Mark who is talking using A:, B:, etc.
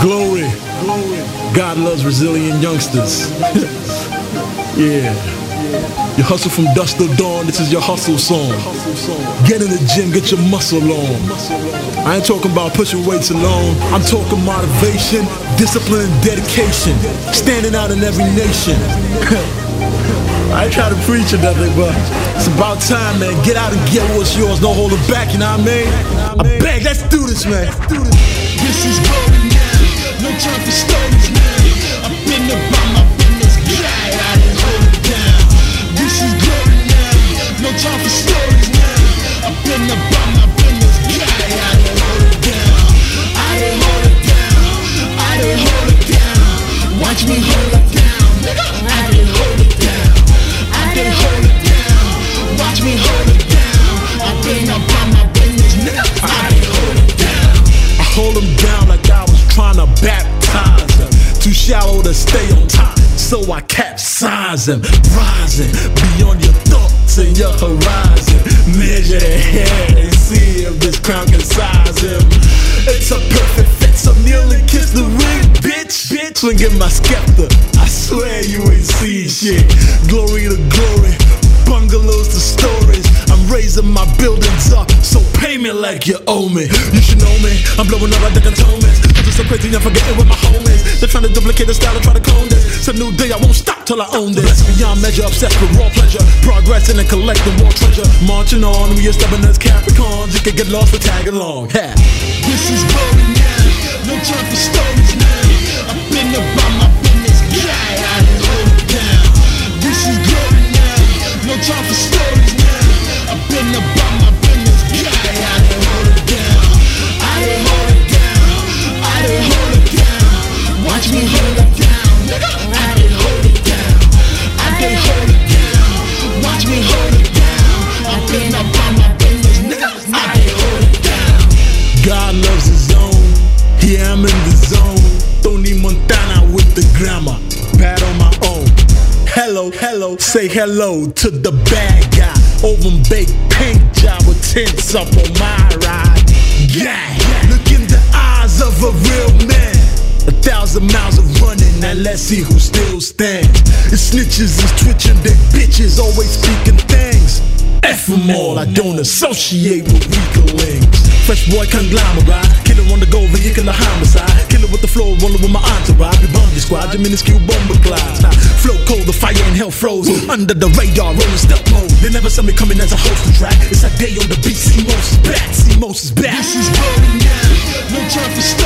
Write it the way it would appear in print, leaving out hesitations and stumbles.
A: Glory. God loves resilient youngsters. Yeah. You hustle from dusk till dawn, this is your hustle song. Get in the gym, get your muscle on. I ain't talking about pushing weights alone. I'm talking motivation, discipline, and dedication. Standing out in every nation. I ain't trying to preach or nothing, but it's about time, man. Get out and get what's yours, don't hold it back, you know what I mean? I beg, let's do this, man.
B: This is glory now, no time for stories now. I've been about my business, God, I didn't hold it down. This is glory now, no time for stories now. I've been about my business, God, I didn't hold it down. I didn't hold it down, I didn't hold it down. Watch me hold it down, nigga. I didn't hold it down, I didn't hold it down. Watch me hold it down. I've been about my business, nigga. I didn't hold it down.
A: Hold him down like I was trying to baptize him. Too shallow to stay on top, so I capsize him. Rising beyond your thoughts and your horizon. Measure the hair and see if this crown can size him. It's a perfect fit, so kneel and kiss the ring, bitch. Swing in my scepter, I swear you ain't seen shit. Glory to glory, bungalows to stories. I'm raising my buildings up, so pay me like you owe me. You should know me, I'm blowing up like the cantonments. I'm just so crazy, I'm forgetting with my homies. They're trying to duplicate the style and try to clone this. It's a new day, I won't stop till I own this. Beyond measure, obsessed with raw pleasure. Progressing and collecting raw treasure. Marching on, we are stubborn as Capricorns. You can get lost or tag along. Yeah.
B: This is glory now, no time for stories now. I've been about my business, God, I didn't hold it down. This is glory now, no time for stories now. I've been about my business, God, I didn't hold it down. I didn't hold it down, I didn't hold it down. Watch me hold it down, nigga. I didn't hold it down, I didn't hold it down. Watch me hold it down. I've been about my business, nigga. I didn't hold it down.
A: God loves his own, yeah, I'm in the zone. Tony Montana with the grammar, bad on my own. Hello, say hello to the bad guy. Oven baked paint job with tints up on my ride. Yeah, look in the eyes of a real man. 1,000 miles of running, now let's see who still stands. The snitches is twitching, big bitches always speaking things. F them all, I don't associate with weaklings. Fresh boy conglomerate, killer on the go, vehicular homicide. Killer with the flow, rolling with my entourage. We bomb the squad, your minuscule bomber glides. Flow cold, the fire and hell froze. Under the radar, rolling stealth mode. They never saw me coming as a host track. It's a day on the beat, C-Mos is back, C-Mos is back.
B: This is glory now, no time for